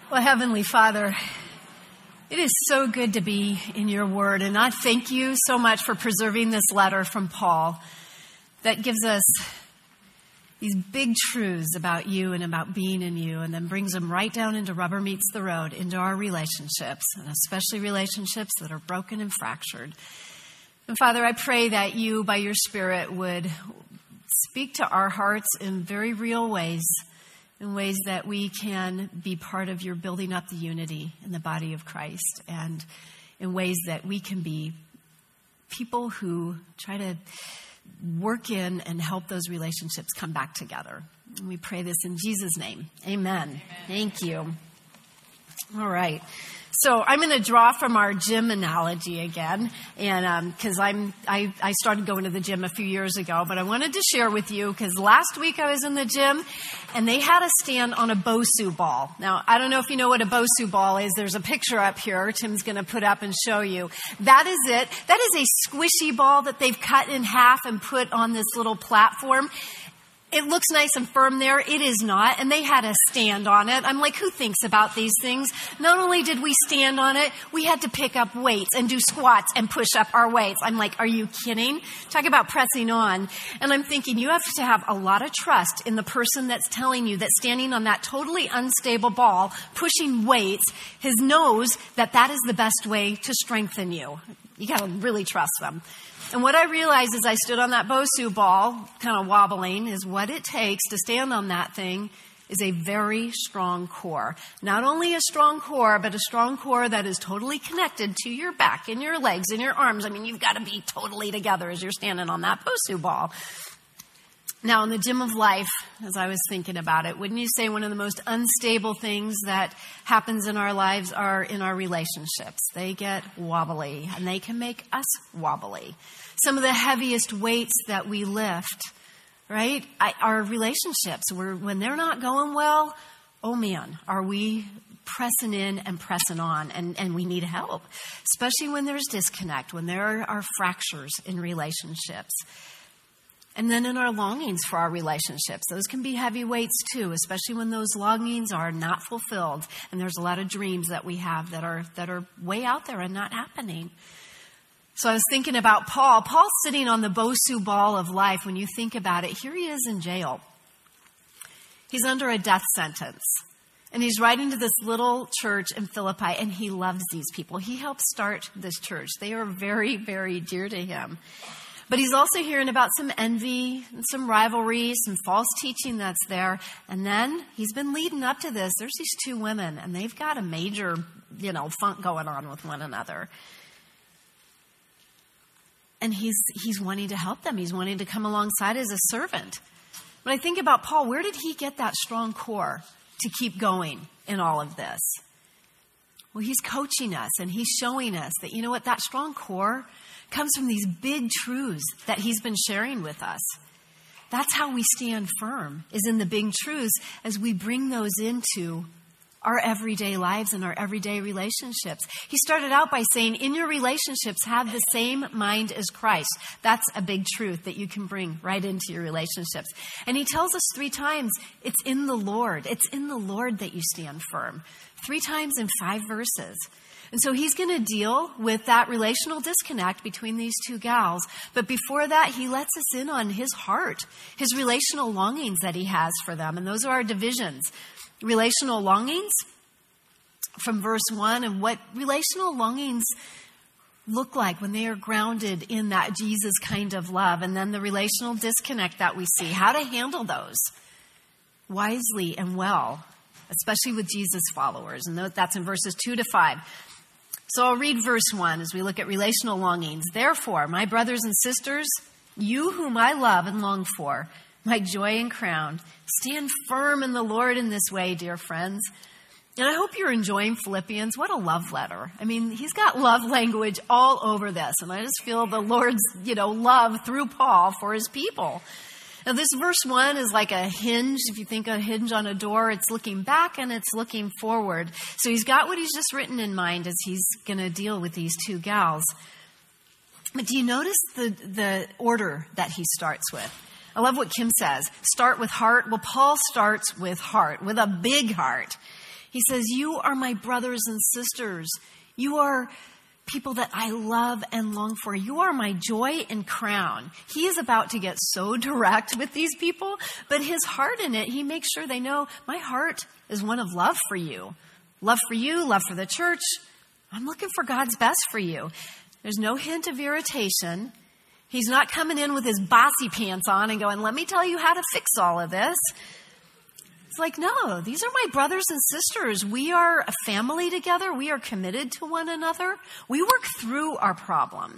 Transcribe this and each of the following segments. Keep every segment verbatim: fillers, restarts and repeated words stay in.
Well, Heavenly Father, it is so good to be in your word. And I thank you so much for preserving this letter from Paul that gives us these big truths about you and about being in you, and then brings them right down into rubber meets the road, into our relationships, and especially relationships that are broken and fractured. And Father, I pray that you, by your Spirit, would speak to our hearts in very real ways, in ways that we can be part of your building up the unity in the body of Christ, and in ways that we can be people who try to work in and help those relationships come back together. And we pray this in Jesus' name. Amen. Amen. Thank you. All right. So I'm going to draw from our gym analogy again, and because um, I'm I, I started going to the gym a few years ago, but I wanted to share with you because last week I was in the gym, and they had us stand on a Bosu ball. Now I don't know if you know what a Bosu ball is. There's a picture up here. Tim's going to put up and show you. That is it. That is a squishy ball that they've cut in half and put on this little platform. It looks nice and firm there. It is not. And they had us stand on it. I'm like, who thinks about these things? Not only did we stand on it, we had to pick up weights and do squats and push up our weights. I'm like, are you kidding? Talk about pressing on. And I'm thinking, you have to have a lot of trust in the person that's telling you that standing on that totally unstable ball, pushing weights, his knows that that is the best way to strengthen you. You got to really trust them. And what I realized as I stood on that Bosu ball, kind of wobbling, is what it takes to stand on that thing is a very strong core. Not only a strong core, but a strong core that is totally connected to your back and your legs and your arms. I mean, you've got to be totally together as you're standing on that Bosu ball. Now, in the gym of life, as I was thinking about it, wouldn't you say one of the most unstable things that happens in our lives are in our relationships? They get wobbly, and they can make us wobbly. Some of the heaviest weights that we lift, right, I, our relationships, we're, when they're not going well, oh man, are we pressing in and pressing on, and, and we need help, especially when there's disconnect, when there are fractures in relationships. And then in our longings for our relationships, those can be heavy weights too, especially when those longings are not fulfilled. And there's a lot of dreams that we have that are that are way out there and not happening. So I was thinking about Paul. Paul's sitting on the Bosu ball of life. When you think about it, here he is in jail. He's under a death sentence. And he's writing to this little church in Philippi, and he loves these people. He helped start this church. They are very, very dear to him. But he's also hearing about some envy and some rivalry, some false teaching that's there. And then he's been leading up to this. There's these two women, and they've got a major, you know, funk going on with one another. And he's he's wanting to help them. He's wanting to come alongside as a servant. When I think about Paul, where did he get that strong core to keep going in all of this? Well, he's coaching us, and he's showing us that, you know what, that strong core comes from these big truths that he's been sharing with us. That's how we stand firm, is in the big truths as we bring those into our everyday lives and our everyday relationships. He started out by saying, in your relationships, have the same mind as Christ. That's a big truth that you can bring right into your relationships. And he tells us three times, it's in the Lord. It's in the Lord that you stand firm. Three times in five verses. And so he's going to deal with that relational disconnect between these two gals. But before that, he lets us in on his heart, his relational longings that he has for them. And those are our divisions. Relational longings from verse one, and what relational longings look like when they are grounded in that Jesus kind of love. And then the relational disconnect that we see, how to handle those wisely and well, especially with Jesus followers. And that's in verses two to five. So I'll read verse one as we look at relational longings. Therefore, my brothers and sisters, you whom I love and long for, my joy and crown, stand firm in the Lord in this way, dear friends. And I hope you're enjoying Philippians. What a love letter. I mean, he's got love language all over this. And I just feel the Lord's, you know, love through Paul for his people. Now, this verse one is like a hinge. If you think a hinge on a door, it's looking back and it's looking forward. So he's got what he's just written in mind as he's going to deal with these two gals. But do you notice the, the order that he starts with? I love what Kim says. Start with heart. Well, Paul starts with heart, with a big heart. He says, you are my brothers and sisters. You are people that I love and long for. You are my joy and crown. He is about to get so direct with these people, but his heart in it, he makes sure they know my heart is one of love for you. Love for you, love for the church. I'm looking for God's best for you. There's no hint of irritation. He's not coming in with his bossy pants on and going, let me tell you how to fix all of this. It's like, no, these are my brothers and sisters. We are a family together. We are committed to one another. We work through our problems.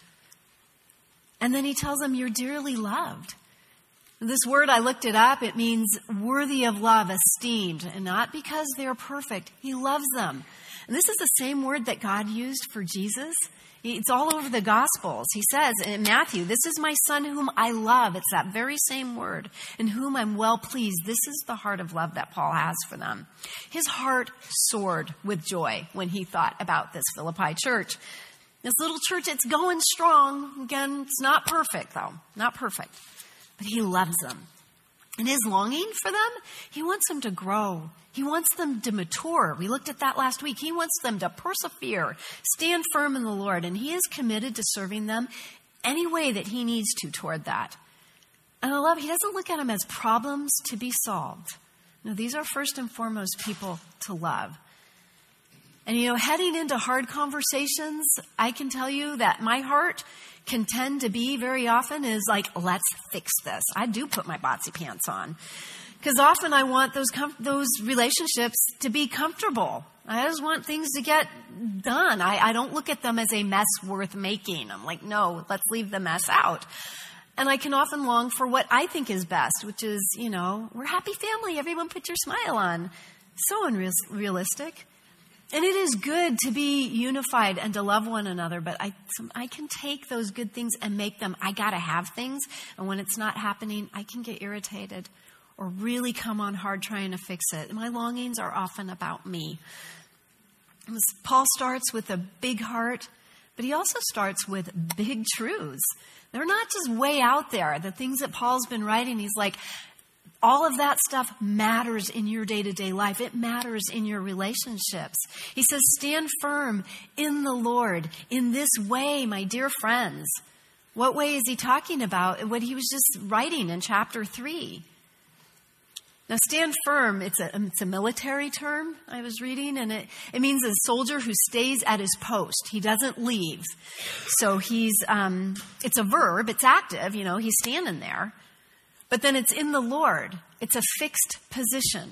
And then he tells them, you're dearly loved. This word, I looked it up. It means worthy of love, esteemed, and not because they're perfect. He loves them. And this is the same word that God used for Jesus. It's all over the Gospels. He says in Matthew, this is my son whom I love. It's that very same word, in whom I'm well pleased. This is the heart of love that Paul has for them. His heart soared with joy when he thought about this Philippi church. This little church, it's going strong. Again, it's not perfect, though. Not perfect. But he loves them. And his longing for them, he wants them to grow. He wants them to mature. We looked at that last week. He wants them to persevere, stand firm in the Lord, and he is committed to serving them any way that he needs to toward that. And I love, he doesn't look at them as problems to be solved. No, these are first and foremost people to love. And, you know, heading into hard conversations, I can tell you that my heart can tend to be very often is like, let's fix this. I do put my botsy pants on. Because often I want those com- those relationships to be comfortable. I just want things to get done. I, I don't look at them as a mess worth making. I'm like, no, let's leave the mess out. And I can often long for what I think is best, which is, you know, we're a happy family. Everyone put your smile on. So unrealistic. And it is good to be unified and to love one another, but I I can take those good things and make them, I got to have things. And when it's not happening, I can get irritated or really come on hard trying to fix it. My longings are often about me. Paul starts with a big heart, but he also starts with big truths. They're not just way out there. The things that Paul's been writing, he's like, all of that stuff matters in your day-to-day life. It matters in your relationships. He says, stand firm in the Lord in this way, my dear friends. What way is he talking about? What he was just writing in chapter three. Now, stand firm, it's a, it's a military term I was reading, and it, it means a soldier who stays at his post. He doesn't leave. So he's, um, it's a verb, it's active, you know, he's standing there. But then it's in the Lord. It's a fixed position.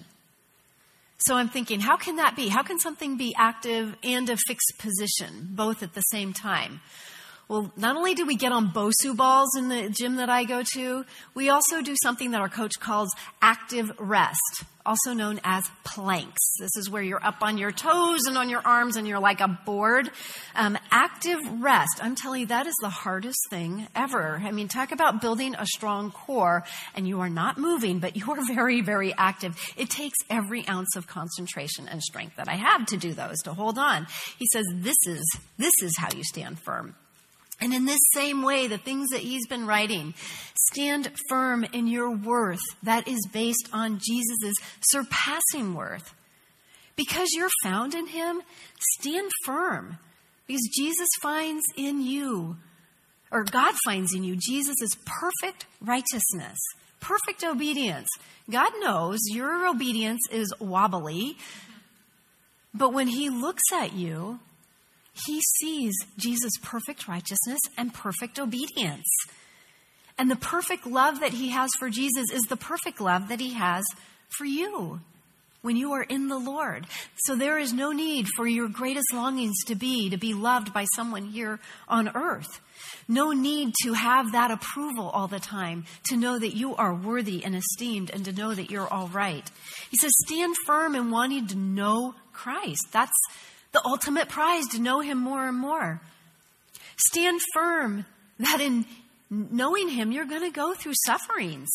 So I'm thinking, how can that be? How can something be active and a fixed position, both at the same time? Well, not only do we get on BOSU balls in the gym that I go to, we also do something that our coach calls active rest, also known as planks. This is where you're up on your toes and on your arms and you're like a board. Um, active rest, I'm telling you, that is the hardest thing ever. I mean, talk about building a strong core and you are not moving, but you are very, very active. It takes every ounce of concentration and strength that I have to do those, to hold on. He says, this is, this is how you stand firm. And in this same way, the things that he's been writing, stand firm in your worth that is based on Jesus' surpassing worth. Because you're found in him, stand firm. Because Jesus finds in you, or God finds in you, Jesus' perfect righteousness, perfect obedience. God knows your obedience is wobbly, but when he looks at you, he sees Jesus' perfect righteousness and perfect obedience. And the perfect love that he has for Jesus is the perfect love that he has for you when you are in the Lord. So there is no need for your greatest longings to be, to be loved by someone here on earth. No need to have that approval all the time, to know that you are worthy and esteemed and to know that you're all right. He says, stand firm in wanting to know Christ. That's the ultimate prize, to know him more and more. Stand firm that in knowing him, you're going to go through sufferings.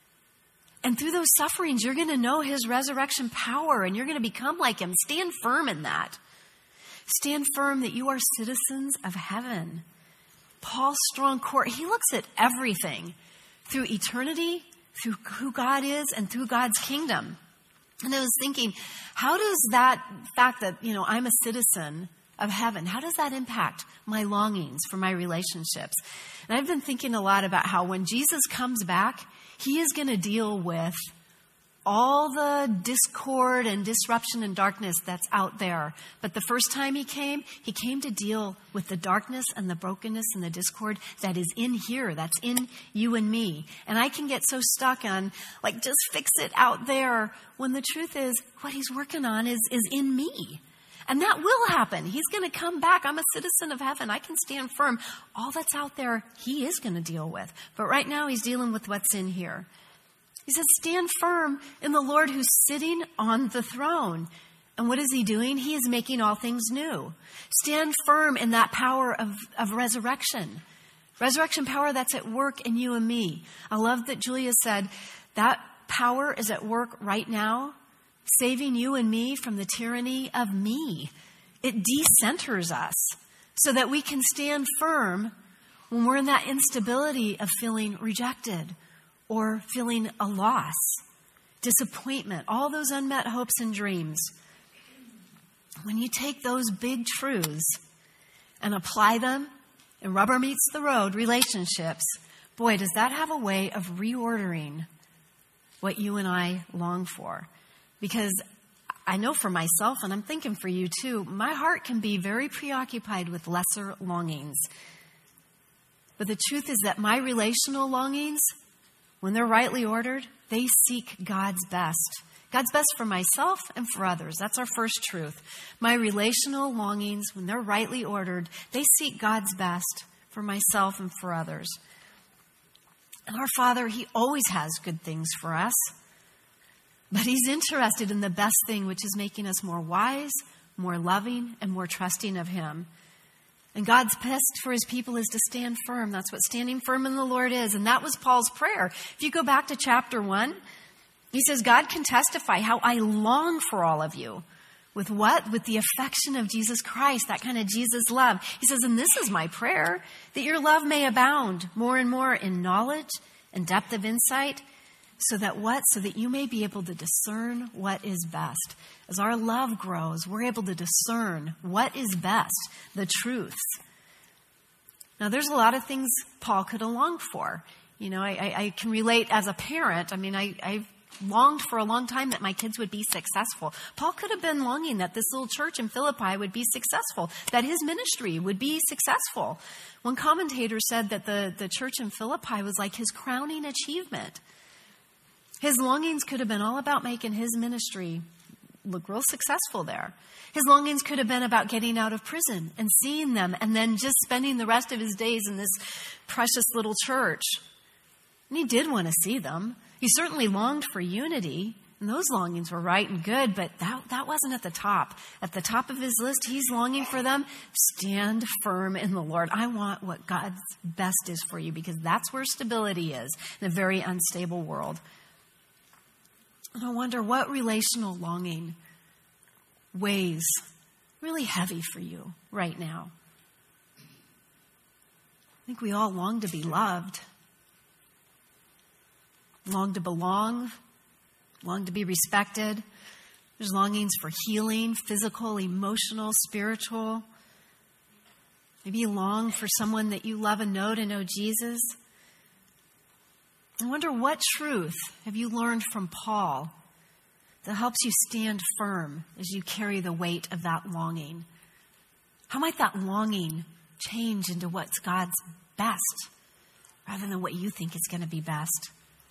And through those sufferings, you're going to know his resurrection power and you're going to become like him. Stand firm in that. Stand firm that you are citizens of heaven. Paul's strong core, he looks at everything through eternity, through who God is, and through God's kingdom. And I was thinking, how does that fact that, you know, I'm a citizen of heaven, how does that impact my longings for my relationships? And I've been thinking a lot about how when Jesus comes back, he is going to deal with all the discord and disruption and darkness that's out there. But the first time he came, he came to deal with the darkness and the brokenness and the discord that is in here, that's in you and me. And I can get so stuck on, like, just fix it out there, when the truth is, what he's working on is, is in me. And that will happen. He's going to come back. I'm a citizen of heaven. I can stand firm. All that's out there, he is going to deal with. But right now, he's dealing with what's in here. He says, stand firm in the Lord who's sitting on the throne. And what is he doing? He is making all things new. Stand firm in that power of, of resurrection. Resurrection power that's at work in you and me. I love that Julia said that power is at work right now, saving you and me from the tyranny of me. It decenters us so that we can stand firm when we're in that instability of feeling rejected or feeling a loss, disappointment, all those unmet hopes and dreams. When you take those big truths and apply them, and rubber meets the road, relationships, boy, does that have a way of reordering what you and I long for. Because I know for myself, and I'm thinking for you too, my heart can be very preoccupied with lesser longings. But the truth is that my relational longings, when they're rightly ordered, they seek God's best. God's best for myself and for others. That's our first truth. My relational longings, when they're rightly ordered, they seek God's best for myself and for others. And our Father, he always has good things for us. But he's interested in the best thing, which is making us more wise, more loving, and more trusting of him. And God's best for his people is to stand firm. That's what standing firm in the Lord is. And that was Paul's prayer. If you go back to chapter one, he says, God can testify how I long for all of you. With what? With the affection of Jesus Christ, that kind of Jesus love. He says, and this is my prayer, that your love may abound more and more in knowledge and depth of insight, so that what? So that you may be able to discern what is best. As our love grows, we're able to discern what is best, the truths. Now, there's a lot of things Paul could have longed for. You know, I, I, I can relate as a parent. I mean, I, I've longed for a long time that my kids would be successful. Paul could have been longing that this little church in Philippi would be successful, that his ministry would be successful. One commentator said that the, the church in Philippi was like his crowning achievement. His longings could have been all about making his ministry look real successful there. His longings could have been about getting out of prison and seeing them and then just spending the rest of his days in this precious little church. And he did want to see them. He certainly longed for unity, and those longings were right and good, but that, that wasn't at the top. At the top of his list, he's longing for them. Stand firm in the Lord. I want what God's best is for you, because that's where stability is in a very unstable world. And I wonder what relational longing weighs really heavy for you right now. I think we all long to be loved, long to belong, long to be respected. There's longings for healing, physical, emotional, spiritual. Maybe you long for someone that you love and know to know Jesus. I wonder, what truth have you learned from Paul that helps you stand firm as you carry the weight of that longing? How might that longing change into what's God's best rather than what you think is going to be best?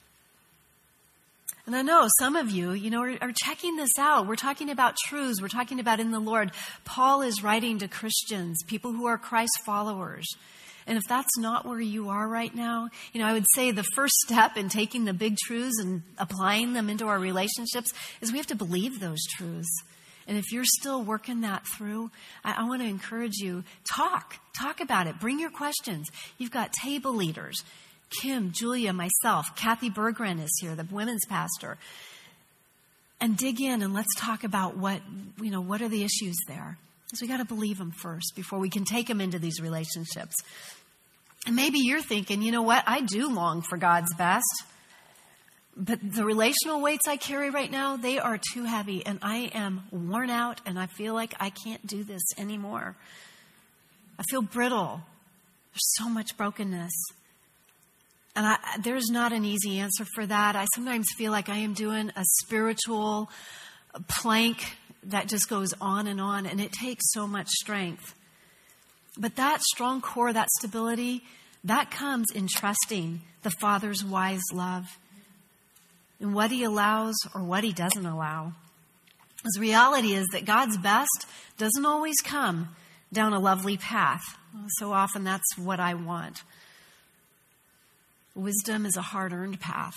And I know some of you, you know, are, are checking this out. We're talking about truths. We're talking about in the Lord. Paul is writing to Christians, people who are Christ followers. And if that's not where you are right now, you know, I would say the first step in taking the big truths and applying them into our relationships is we have to believe those truths. And if you're still working that through, I, I want to encourage you, talk. Talk about it. Bring your questions. You've got table leaders. Kim, Julia, myself, Kathy Berggren is here, the women's pastor. And dig in and let's talk about what, you know, what are the issues there? Because we got to believe them first before we can take them into these relationships. And maybe you're thinking, you know what? I do long for God's best. But the relational weights I carry right now, they are too heavy, and I am worn out, and I feel like I can't do this anymore. I feel brittle. There's so much brokenness. And I, there's not an easy answer for that. I sometimes feel like I am doing a spiritual plank that just goes on and on, and it takes so much strength. But that strong core, that stability, that comes in trusting the Father's wise love in what he allows or what he doesn't allow. The reality is that God's best doesn't always come down a lovely path. So often that's what I want. Wisdom is a hard-earned path.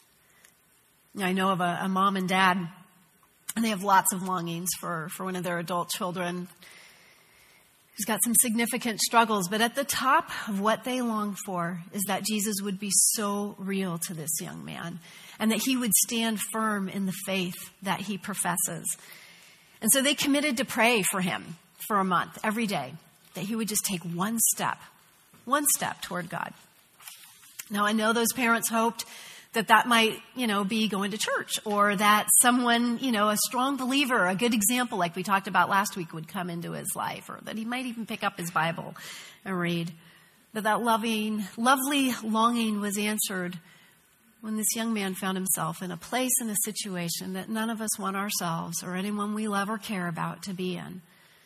I know of a, a mom and dad, and they have lots of longings for, for one of their adult children who's got some significant struggles. But at the top of what they long for is that Jesus would be so real to this young man and that he would stand firm in the faith that he professes. And so they committed to pray for him for a month, every day, that he would just take one step, one step toward God. Now, I know those parents hoped that that might, you know, be going to church, or that someone, you know, a strong believer, a good example like we talked about last week, would come into his life, or that he might even pick up his Bible and read. But that loving, lovely longing was answered when this young man found himself in a place, in a situation that none of us want ourselves or anyone we love or care about to be in.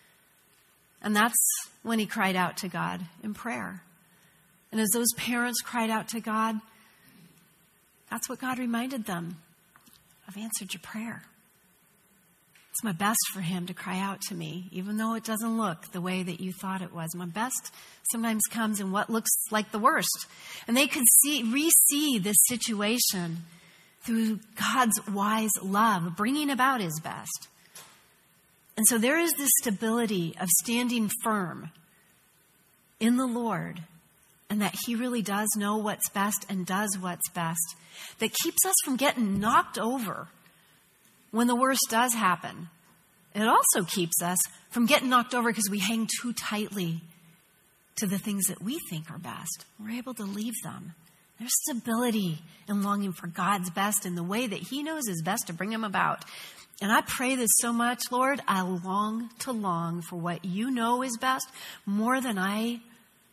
And that's when he cried out to God in prayer. And as those parents cried out to God, that's what God reminded them. I've answered your prayer. It's my best for him to cry out to me, even though it doesn't look the way that you thought it was. My best sometimes comes in what looks like the worst. And they could see, re-see this situation through God's wise love, bringing about his best. And so there is this stability of standing firm in the Lord, and that he really does know what's best and does what's best, that keeps us from getting knocked over when the worst does happen. It also keeps us from getting knocked over because we hang too tightly to the things that we think are best. We're able to leave them. There's stability in longing for God's best in the way that he knows is best to bring him about. And I pray this so much, Lord. I long to long for what you know is best more than I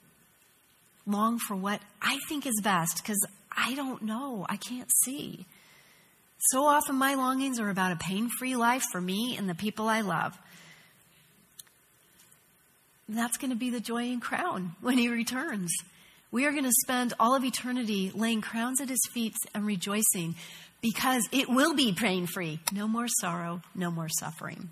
long for what I think is best, because I don't know. I can't see. So often my longings are about a pain-free life for me and the people I love. And that's going to be the joy and crown when he returns. We are going to spend all of eternity laying crowns at his feet and rejoicing, because it will be pain-free. No more sorrow, no more suffering.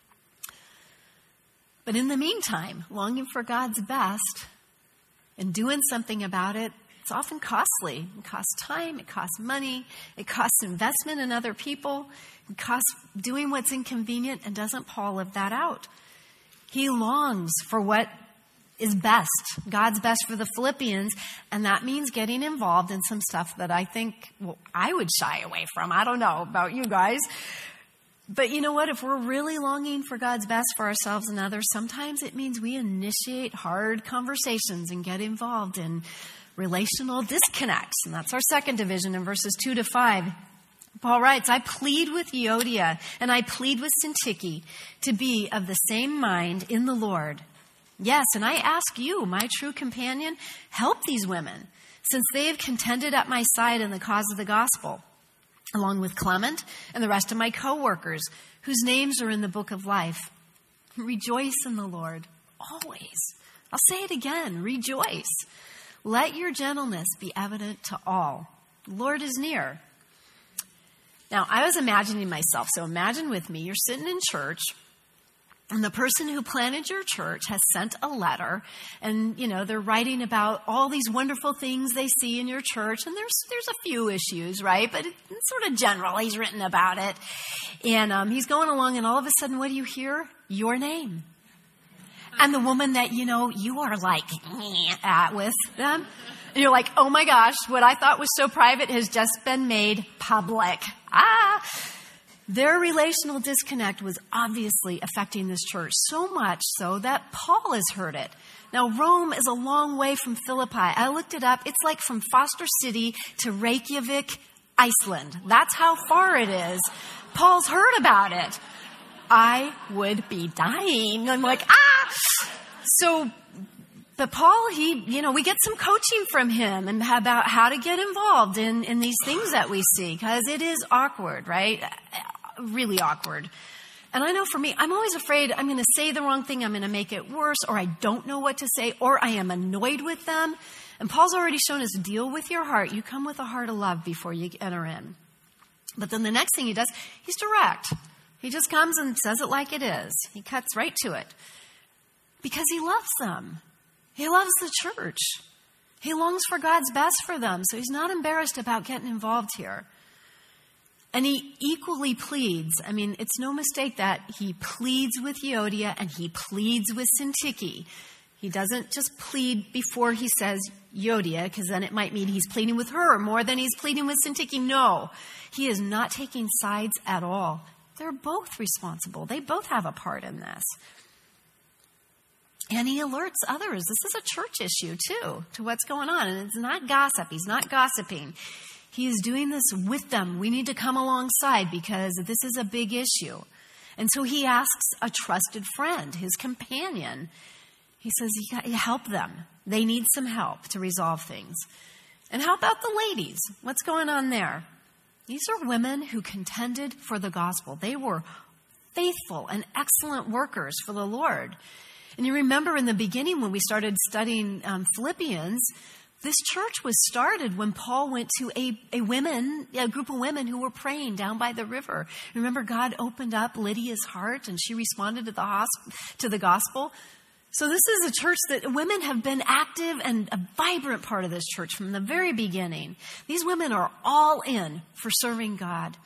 But in the meantime, longing for God's best and doing something about it, it's often costly. It costs time, it costs money, it costs investment in other people, it costs doing what's inconvenient. And doesn't Paul live that out? He longs for what is best, God's best for the Philippians, and that means getting involved in some stuff that I think, well, I would shy away from. I don't know about you guys. But you know what? If we're really longing for God's best for ourselves and others, sometimes it means we initiate hard conversations and get involved in relational disconnects. And that's our second division in verses two to five. Paul writes, I plead with Euodia and I plead with Syntyche to be of the same mind in the Lord. Yes, and I ask you, my true companion, help these women, since they have contended at my side in the cause of the gospel, along with Clement and the rest of my co-workers, whose names are in the book of life. Rejoice in the Lord, always. I'll say it again, rejoice. Let your gentleness be evident to all. The Lord is near. Now, I was imagining myself, so imagine with me, you're sitting in church, and the person who planted your church has sent a letter, and, you know, they're writing about all these wonderful things they see in your church, and there's there's a few issues, right? But it, it's sort of general. He's written about it. And um, he's going along, and all of a sudden, what do you hear? Your name. And the woman that, you know, you are like, at with them. And you're like, oh my gosh, what I thought was so private has just been made public. Ah! Their relational disconnect was obviously affecting this church, so much so that Paul has heard it. Now, Rome is a long way from Philippi. I looked it up. It's like from Foster City to Reykjavik Iceland. That's how far it is. Paul's heard about it. I would be dying. I'm like, ah! So, but Paul, he, you know, we get some coaching from him and about how to get involved in, in these things that we see, because it is awkward, right? Really awkward. And I know for me, I'm always afraid I'm going to say the wrong thing. I'm going to make it worse, or I don't know what to say, or I am annoyed with them. And Paul's already shown us, deal with your heart. You come with a heart of love before you enter in. But then the next thing he does, he's direct. He just comes and says it like it is. He cuts right to it. Because he loves them. He loves the church. He longs for God's best for them. So he's not embarrassed about getting involved here. And he equally pleads. I mean, it's no mistake that he pleads with Euodia and he pleads with Syntyche. He doesn't just plead before he says Euodia, because then it might mean he's pleading with her more than he's pleading with Syntyche. No, he is not taking sides at all. They're both responsible. They both have a part in this. And he alerts others. This is a church issue, too, to what's going on. And it's not gossip. He's not gossiping. He is doing this with them. We need to come alongside because this is a big issue. And so he asks a trusted friend, his companion. He says, you got to help them. They need some help to resolve things. And how about the ladies? What's going on there? These are women who contended for the gospel. They were faithful and excellent workers for the Lord. And you remember in the beginning when we started studying um, Philippians, this church was started when Paul went to a, a women, a group of women who were praying down by the river. Remember, God opened up Lydia's heart and she responded to the hosp- to the gospel. So this is a church that women have been active and a vibrant part of this church from the very beginning. These women are all in for serving God.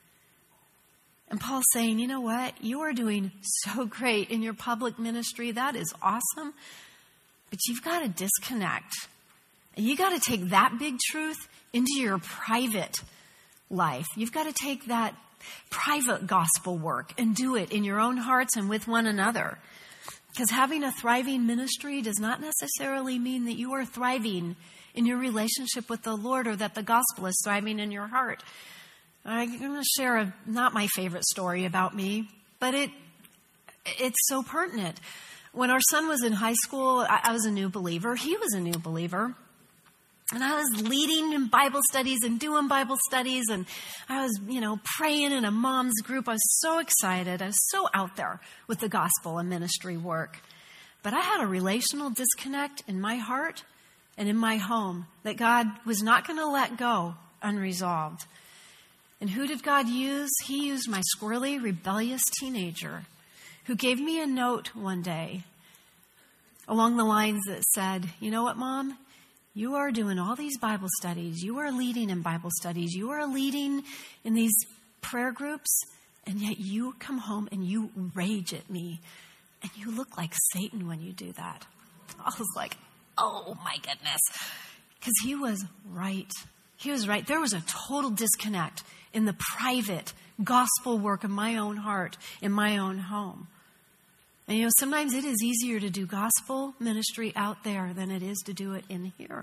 And Paul's saying, you know what? You are doing so great in your public ministry. That is awesome. But you've got to disconnect. And you got to take that big truth into your private life. You've got to take that private gospel work and do it in your own hearts and with one another. Because having a thriving ministry does not necessarily mean that you are thriving in your relationship with the Lord or that the gospel is thriving in your heart. I'm going to share a, not my favorite story about me, but it it's so pertinent. When our son was in high school, I, I was a new believer. He was a new believer. And I was leading in Bible studies and doing Bible studies. And I was, you know, praying in a mom's group. I was so excited. I was so out there with the gospel and ministry work. But I had a relational disconnect in my heart and in my home that God was not going to let go unresolved. And who did God use? He used my squirrely, rebellious teenager who gave me a note one day along the lines that said, you know what, Mom? You are doing all these Bible studies. You are leading in Bible studies. You are leading in these prayer groups. And yet you come home and you rage at me. And you look like Satan when you do that. I was like, oh my goodness. Because he was right. He was right. There was a total disconnect in the private gospel work of my own heart, in my own home. And, you know, sometimes it is easier to do gospel ministry out there than it is to do it in here.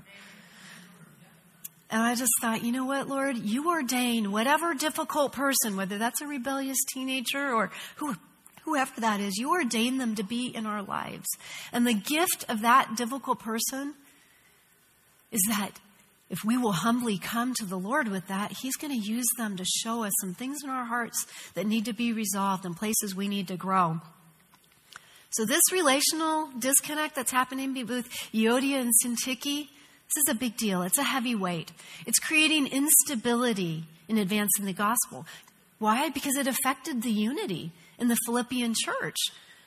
And I just thought, you know what, Lord, you ordain whatever difficult person, whether that's a rebellious teenager or who, whoever that is, you ordain them to be in our lives. And the gift of that difficult person is that if we will humbly come to the Lord with that, He's going to use them to show us some things in our hearts that need to be resolved and places we need to grow. So this relational disconnect that's happening with Euodia and Syntyche, this is a big deal. It's a heavy weight. It's creating instability in advancing the gospel. Why? Because it affected the unity in the Philippian church.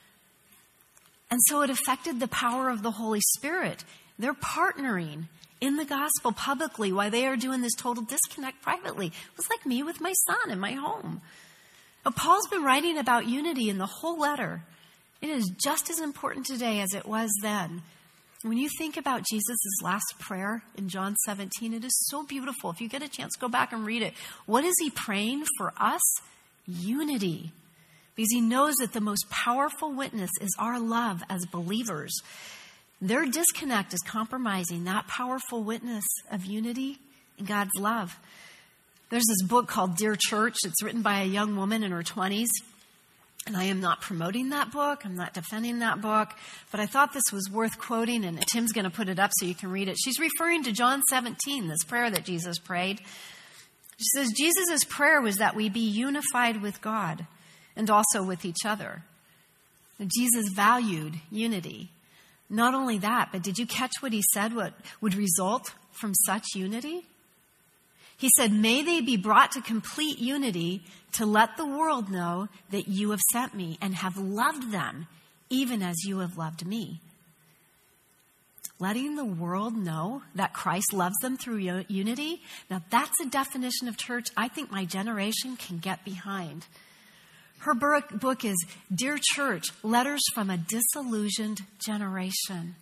And so it affected the power of the Holy Spirit. They're partnering in the gospel publicly while they are doing this total disconnect privately. It was like me with my son in my home. But Paul's been writing about unity in the whole letter. It is just as important today as it was then. When you think about Jesus' last prayer in John seventeen, it is so beautiful. If you get a chance, go back and read it. What is he praying for us? Unity. Because he knows that the most powerful witness is our love as believers. Their disconnect is compromising that powerful witness of unity and God's love. There's this book called Dear Church. It's written by a young woman in her twenties. And I am not promoting that book. I'm not defending that book. But I thought this was worth quoting, and Tim's going to put it up so you can read it. She's referring to John seventeen, this prayer that Jesus prayed. She says, Jesus' prayer was that we be unified with God and also with each other. And Jesus valued unity. Not only that, but did you catch what he said, what would result from such unity? He said, may they be brought to complete unity to let the world know that you have sent me and have loved them, even as you have loved me. Letting the world know that Christ loves them through unity. Now, that's a definition of church I think my generation can get behind. Her book is Dear Church, Letters from a Disillusioned Generation.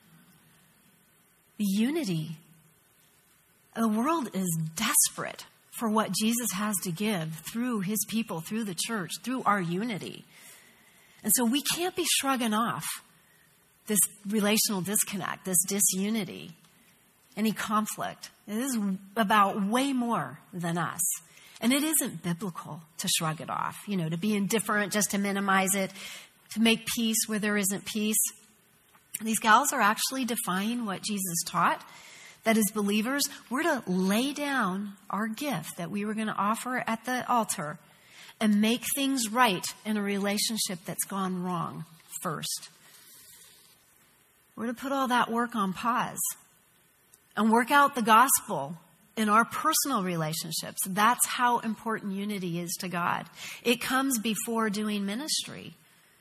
The unity. The world is desperate for what Jesus has to give through his people, through the church, through our unity. And so we can't be shrugging off this relational disconnect, this disunity, any conflict. It is about way more than us. And it isn't biblical to shrug it off, you know, to be indifferent, just to minimize it, to make peace where there isn't peace. These gals are actually defying what Jesus taught. That as believers, we're to lay down our gift that we were going to offer at the altar and make things right in a relationship that's gone wrong first. We're to put all that work on pause and work out the gospel in our personal relationships. That's how important unity is to God. It comes before doing ministry.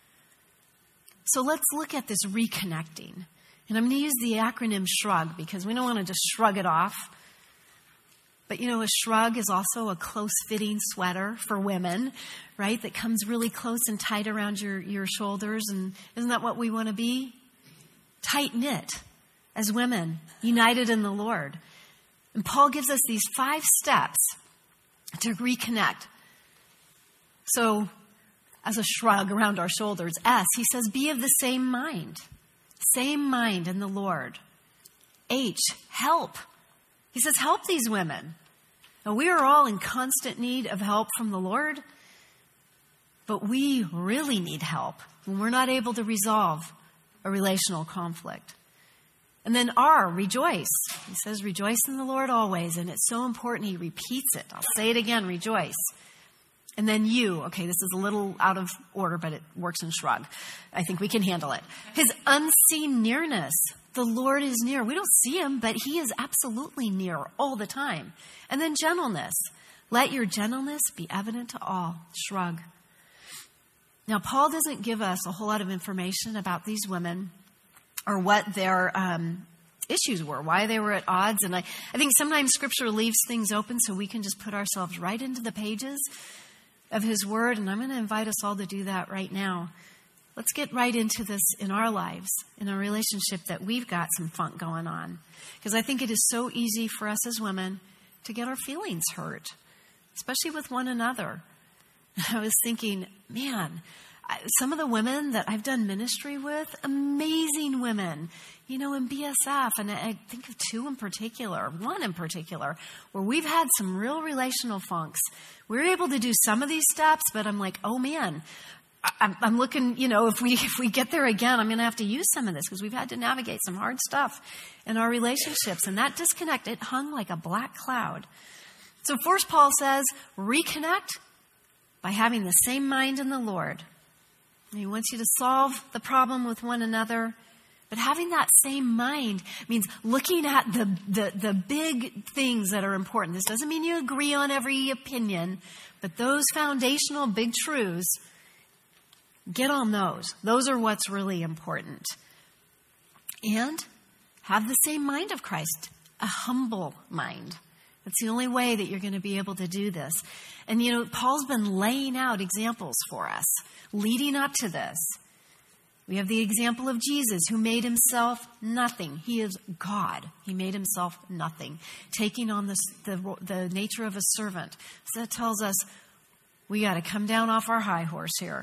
So let's look at this reconnecting. And I'm going to use the acronym SHRUG because we don't want to just shrug it off. But, you know, a shrug is also a close-fitting sweater for women, right? That comes really close and tight around your, your shoulders. And isn't that what we want to be? Tight-knit as women, united in the Lord. And Paul gives us these five steps to reconnect. So, as a shrug around our shoulders, S, he says, be of the same mind. Same mind in the Lord. H, help. He says, help these women. Now, we are all in constant need of help from the Lord, but we really need help when we're not able to resolve a relational conflict. And then R, rejoice. He says, rejoice in the Lord always. And it's so important he repeats it. I'll say it again, rejoice. And then you, okay, this is a little out of order, but it works in shrug. I think we can handle it. His unseen nearness. The Lord is near. We don't see him, but he is absolutely near all the time. And then gentleness. Let your gentleness be evident to all. Shrug. Now, Paul doesn't give us a whole lot of information about these women or what their um, issues were, why they were at odds. And I, I think sometimes Scripture leaves things open so we can just put ourselves right into the pages of his word, and I'm going to invite us all to do that right now. Let's get right into this in our lives, in a relationship that we've got some funk going on. Because I think it is so easy for us as women to get our feelings hurt, especially with one another. I was thinking, man, some of the women that I've done ministry with, amazing women, you know, in B S F, and I think of two in particular, one in particular, where we've had some real relational funks. We were able to do some of these steps, but I'm like, oh man, I'm, I'm looking, you know, if we if we get there again, I'm going to have to use some of this because we've had to navigate some hard stuff in our relationships. And that disconnect, it hung like a black cloud. So first Paul says, reconnect by having the same mind in the Lord. And he wants you to solve the problem with one another. But having that same mind means looking at the, the, the big things that are important. This doesn't mean you agree on every opinion, but those foundational big truths, get on those. Those are what's really important. And have the same mind of Christ, a humble mind. That's the only way that you're going to be able to do this. And, you know, Paul's been laying out examples for us leading up to this. We have the example of Jesus, who made himself nothing. He is God. He made himself nothing, taking on the, the, the nature of a servant. So that tells us we got to come down off our high horse here.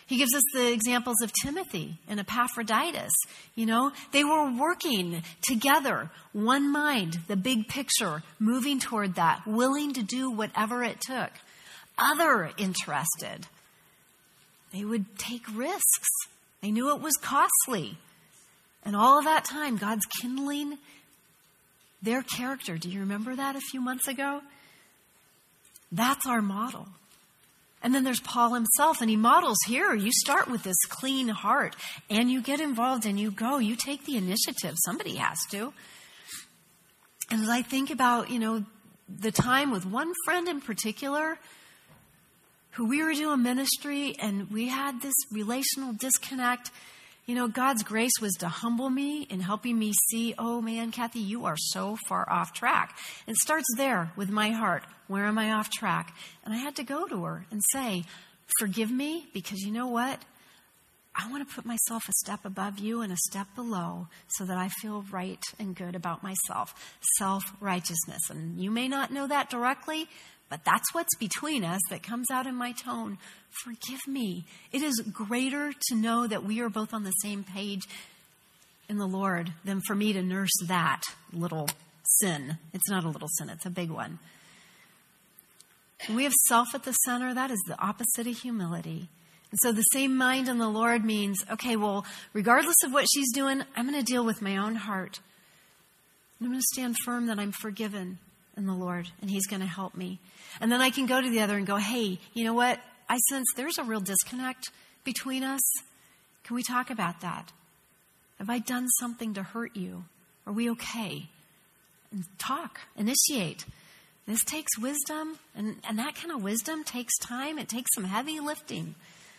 He gives us the examples of Timothy and Epaphroditus. You know, they were working together, one mind, the big picture, moving toward that, willing to do whatever it took. Other interested. They would take risks. They knew it was costly. And all of that time, God's kindling their character. Do you remember that a few months ago? That's our model. And then there's Paul himself, and he models here. You start with this clean heart, and you get involved, and you go. You take the initiative. Somebody has to. And as I think about, you know, the time with one friend in particular, who we were doing ministry, and we had this relational disconnect, you know, God's grace was to humble me and helping me see, oh man, Kathy, you are so far off track. And it starts there with my heart. Where am I off track? And I had to go to her and say, forgive me, because you know what? I want to put myself a step above you and a step below so that I feel right and good about myself. Self-righteousness. And you may not know that directly, but that's what's between us that comes out in my tone. Forgive me. It is greater to know that we are both on the same page in the Lord than for me to nurse that little sin. It's not a little sin. It's a big one. When we have self at the center, that is the opposite of humility. And so the same mind in the Lord means, okay, well, regardless of what she's doing, I'm going to deal with my own heart. I'm going to stand firm that I'm forgiven in the Lord, and he's going to help me. And then I can go to the other and go, hey, you know what? I sense there's a real disconnect between us. Can we talk about that? Have I done something to hurt you? Are we okay? And talk, initiate. This takes wisdom, and, and that kind of wisdom takes time. It takes some heavy lifting.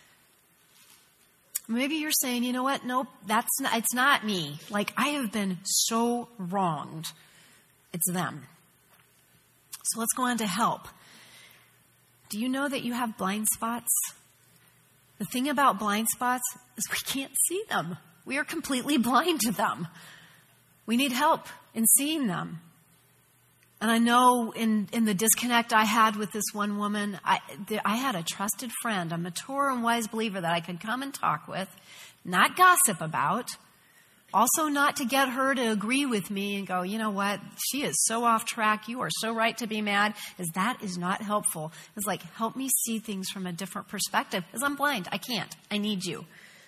Maybe you're saying, you know what? Nope, that's not, it's not me. Like, I have been so wronged. It's them. So let's go on to help. Do you know that you have blind spots? The thing about blind spots is we can't see them. We are completely blind to them. We need help in seeing them. And I know in, in the disconnect I had with this one woman, I, the, I had a trusted friend, a mature and wise believer that I could come and talk with, not gossip about, also not to get her to agree with me and go, you know what, she is so off track, you are so right to be mad, as that is not helpful. It's like, help me see things from a different perspective, because I'm blind, I can't, I need you.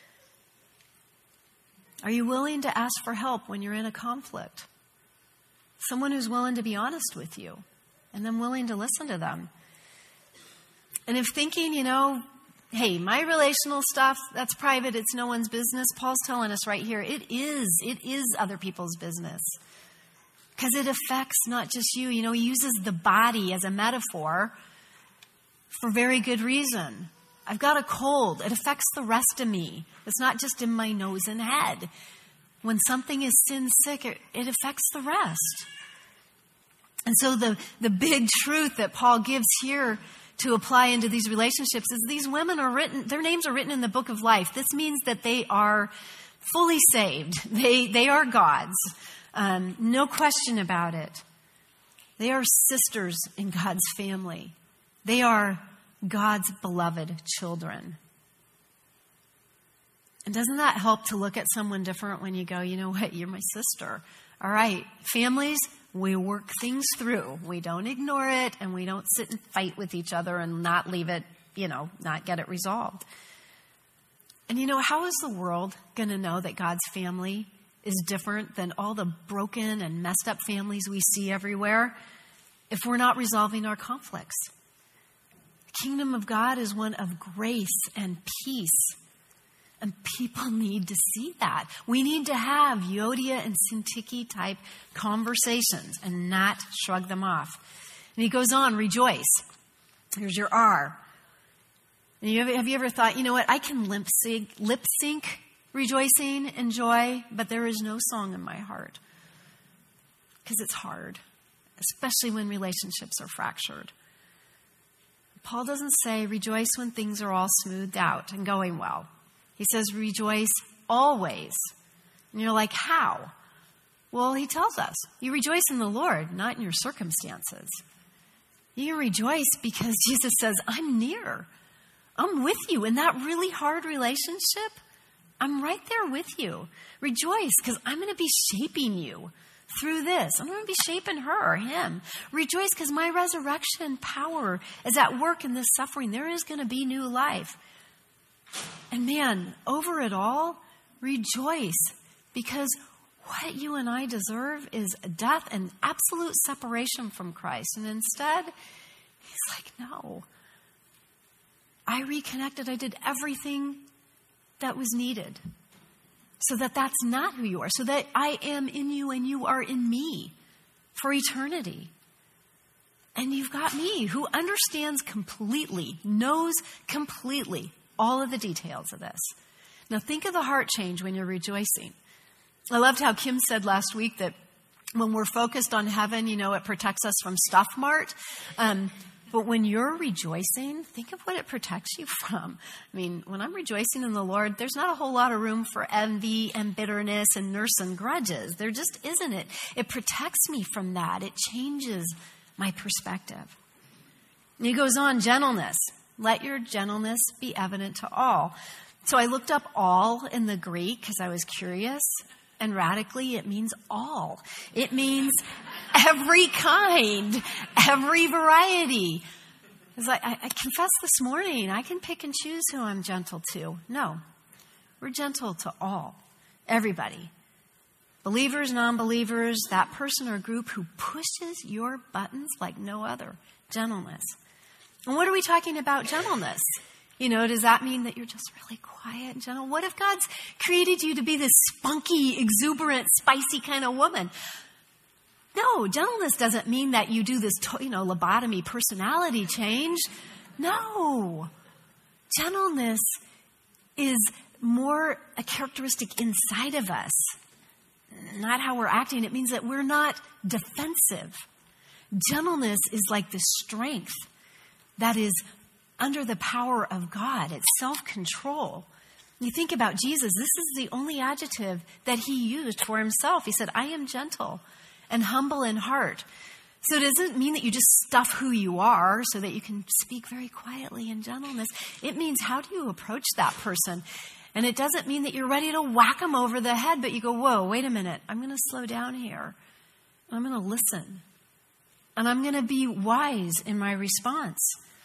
Are you willing to ask for help when you're in a conflict? Someone who's willing to be honest with you and then willing to listen to them. And if thinking, you know, hey, my relational stuff, that's private, it's no one's business. Paul's telling us right here, it is, it is other people's business. Because it affects not just you. You know, he uses the body as a metaphor for very good reason. I've got a cold. It affects the rest of me. It's not just in my nose and head. When something is sin sick, it, it affects the rest. And so the, the big truth that Paul gives here to apply into these relationships is these women are written, their names are written in the book of life. This means that they are fully saved. They, they are God's. Um, no question about it. They are sisters in God's family. They are God's beloved children. And doesn't that help to look at someone different when you go, you know what, you're my sister. All right, families, we work things through. We don't ignore it, and we don't sit and fight with each other and not leave it, you know, not get it resolved. And you know, how is the world going to know that God's family is different than all the broken and messed up families we see everywhere if we're not resolving our conflicts? The kingdom of God is one of grace and peace. And people need to see that. We need to have Euodia and Syntyche type conversations and not shrug them off. And he goes on, rejoice. Here's your R. And you have, have you ever thought, you know what, I can lip sync, lip sync rejoicing and joy, but there is no song in my heart. Because it's hard, especially when relationships are fractured. Paul doesn't say rejoice when things are all smoothed out and going well. He says, rejoice always. And you're like, how? Well, he tells us, you rejoice in the Lord, not in your circumstances. You rejoice because Jesus says, I'm near. I'm with you in that really hard relationship. I'm right there with you. Rejoice, because I'm going to be shaping you through this. I'm going to be shaping her or him. Rejoice, because my resurrection power is at work in this suffering. There is going to be new life. And man, over it all, rejoice, because what you and I deserve is death and absolute separation from Christ. And instead, he's like, no. I reconnected. I did everything that was needed so that that's not who you are, so that I am in you and you are in me for eternity. And you've got me who understands completely, knows completely all of the details of this. Now think of the heart change when you're rejoicing. I loved how Kim said last week that when we're focused on heaven, you know, it protects us from stuff mart. Um, but when you're rejoicing, think of what it protects you from. I mean, when I'm rejoicing in the Lord, there's not a whole lot of room for envy and bitterness and nursing grudges. There just isn't it. It protects me from that. It changes my perspective. And he goes on, gentleness. Let your gentleness be evident to all. So I looked up all in the Greek because I was curious. And radically, it means all. It means every kind, every variety. It's like, I, I confess this morning, I can pick and choose who I'm gentle to. No, we're gentle to all, everybody. Believers, non-believers, that person or group who pushes your buttons like no other. Gentleness. And what are we talking about gentleness? You know, does that mean that you're just really quiet and gentle? What if God's created you to be this spunky, exuberant, spicy kind of woman? No, gentleness doesn't mean that you do this, you know, lobotomy personality change. No. Gentleness is more a characteristic inside of us, not how we're acting. It means that we're not defensive. Gentleness is like the strength that is under the power of God. It's self-control. You think about Jesus, this is the only adjective that he used for himself. He said, I am gentle and humble in heart. So it doesn't mean that you just stuff who you are so that you can speak very quietly in gentleness. It means, how do you approach that person? And it doesn't mean that you're ready to whack them over the head, but you go, whoa, wait a minute. I'm going to slow down here. I'm going to listen. And I'm going to be wise in my response.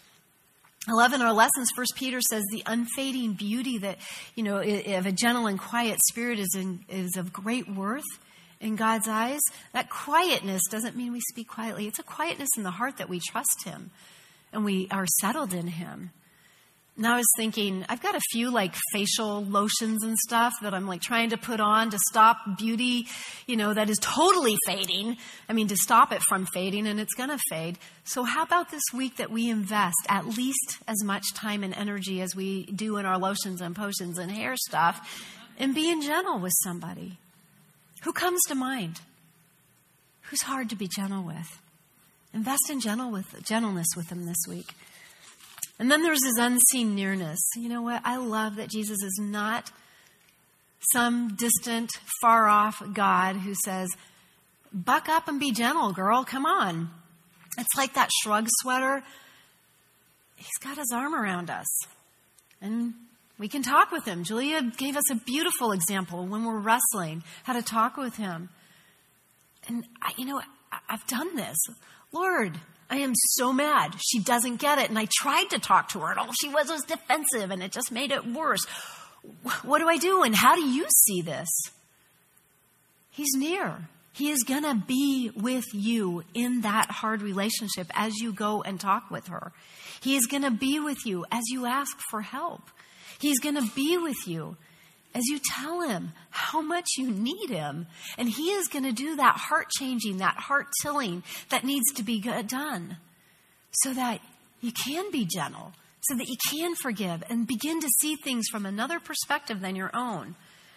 I love in our lessons, First Peter says the unfading beauty that, you know, of a gentle and quiet spirit is in, is of great worth in God's eyes. That quietness doesn't mean we speak quietly. It's a quietness in the heart that we trust him and we are settled in him. Now I was thinking, I've got a few like facial lotions and stuff that I'm like trying to put on to stop beauty, you know, that is totally fading. I mean, to stop it from fading, and it's going to fade. So how about this week that we invest at least as much time and energy as we do in our lotions and potions and hair stuff in being gentle with somebody? Who comes to mind? Who's hard to be gentle with? Invest in gentle with, gentleness with them this week. And then there's this unseen nearness. You know what? I love that Jesus is not some distant, far-off God who says, buck up and be gentle, girl. Come on. It's like that shrug sweater. He's got his arm around us. And we can talk with him. Julia gave us a beautiful example when we're wrestling, how to talk with him. And, I, you know, I, I've done this. Lord, I am so mad. She doesn't get it. And I tried to talk to her, and all she was was defensive, and it just made it worse. What do I do? And how do you see this? He's near. He is going to be with you in that hard relationship as you go and talk with her. He is going to be with you as you ask for help. He's going to be with you as you tell him how much you need him. And he is going to do that heart changing, that heart tilling that needs to be done so that you can be gentle, so that you can forgive and begin to see things from another perspective than your own.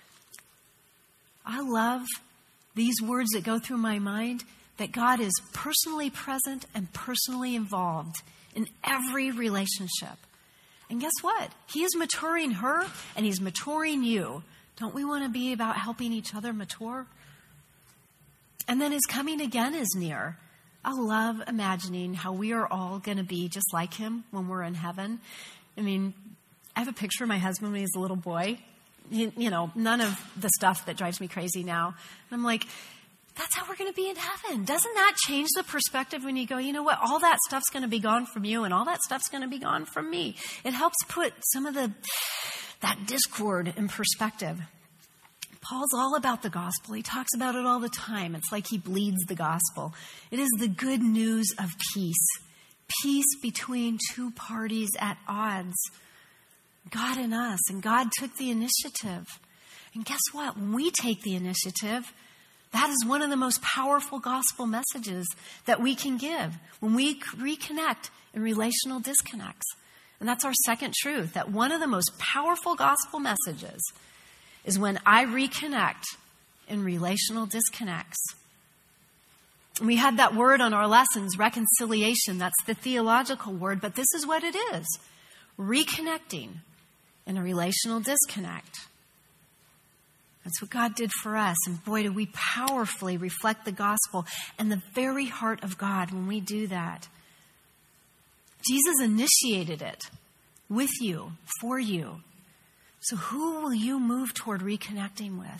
I love these words that go through my mind, that God is personally present and personally involved in every relationship. And guess what? He is maturing her and he's maturing you. Don't we want to be about helping each other mature? And then his coming again is near. I love imagining how we are all going to be just like him when we're in heaven. I mean, I have a picture of my husband when he was a little boy. You, you know, none of the stuff that drives me crazy now. And I'm like, that's how we're going to be in heaven. Doesn't that change the perspective when you go, you know what, all that stuff's going to be gone from you and all that stuff's going to be gone from me? It helps put some of the that discord in perspective. Paul's all about the gospel. He talks about it all the time. It's like he bleeds the gospel. It is the good news of peace. Peace between two parties at odds. God and us. And God took the initiative. And guess what? When we take the initiative, that is one of the most powerful gospel messages that we can give. When we reconnect in relational disconnects. And that's our second truth. That one of the most powerful gospel messages is when I reconnect in relational disconnects. And we had that word on our lessons, reconciliation. That's the theological word, but this is what it is. Reconnecting in a relational disconnect. That's what God did for us. And boy, do we powerfully reflect the gospel and the very heart of God when we do that. Jesus initiated it with you, for you. So who will you move toward reconnecting with?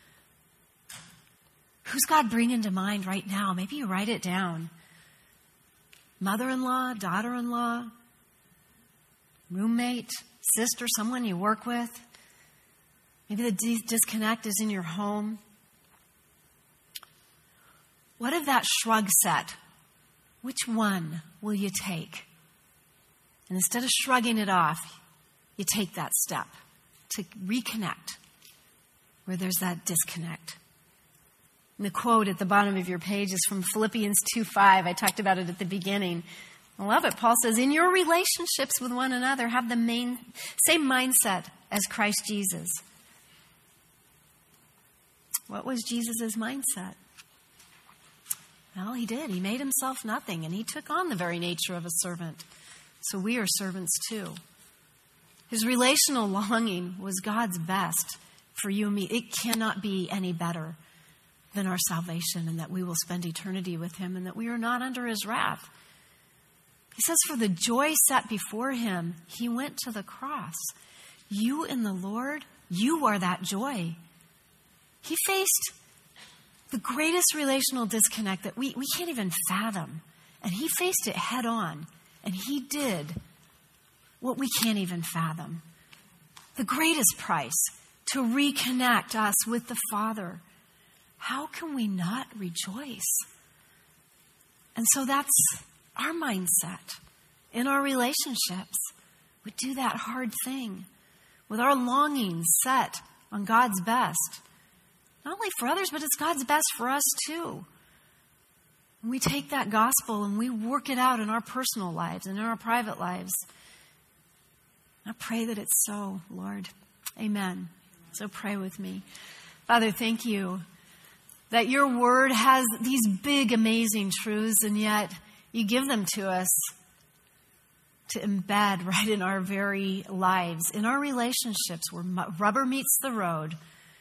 Who's God bringing to mind right now? Maybe you write it down. Mother-in-law, daughter-in-law, roommate, sister, someone you work with. Maybe the disconnect is in your home. What of that shrug set? Which one will you take? And instead of shrugging it off, you take that step to reconnect where there's that disconnect. And the quote at the bottom of your page is from Philippians two five. I talked about it at the beginning. I love it. Paul says, in your relationships with one another, have the main, same mindset as Christ Jesus. What was Jesus' mindset? Well, he did. He made himself nothing, and he took on the very nature of a servant. So we are servants too. His relational longing was God's best for you and me. It cannot be any better than our salvation, and that we will spend eternity with him, and that we are not under his wrath. He says, for the joy set before him, he went to the cross. You in the Lord, you are that joy. He faced the greatest relational disconnect that we, we can't even fathom. And he faced it head on. And he did what we can't even fathom. The greatest price to reconnect us with the Father. How can we not rejoice? And so that's our mindset in our relationships. We do that hard thing with our longings set on God's best. Not only for others, but it's God's best for us too. We take that gospel and we work it out in our personal lives and in our private lives. I pray that it's so, Lord. Amen. So pray with me. Father, thank you that your word has these big, amazing truths, and yet you give them to us to embed right in our very lives, in our relationships where rubber meets the road.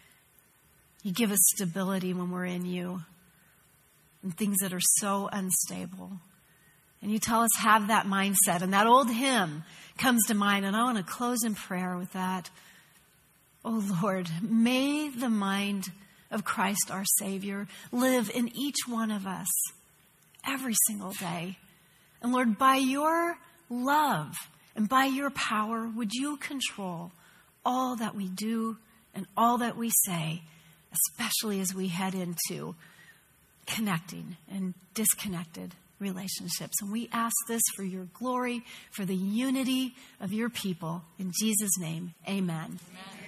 You give us stability when we're in you, and things that are so unstable. And you tell us, have that mindset. And that old hymn comes to mind, and I want to close in prayer with that. Oh Lord, may the mind of Christ our Savior live in each one of us every single day. And Lord, by your love and by your power, would you control all that we do and all that we say, especially as we head into connecting and disconnected relationships. And we ask this for your glory, for the unity of your people. In Jesus' name, amen. Amen.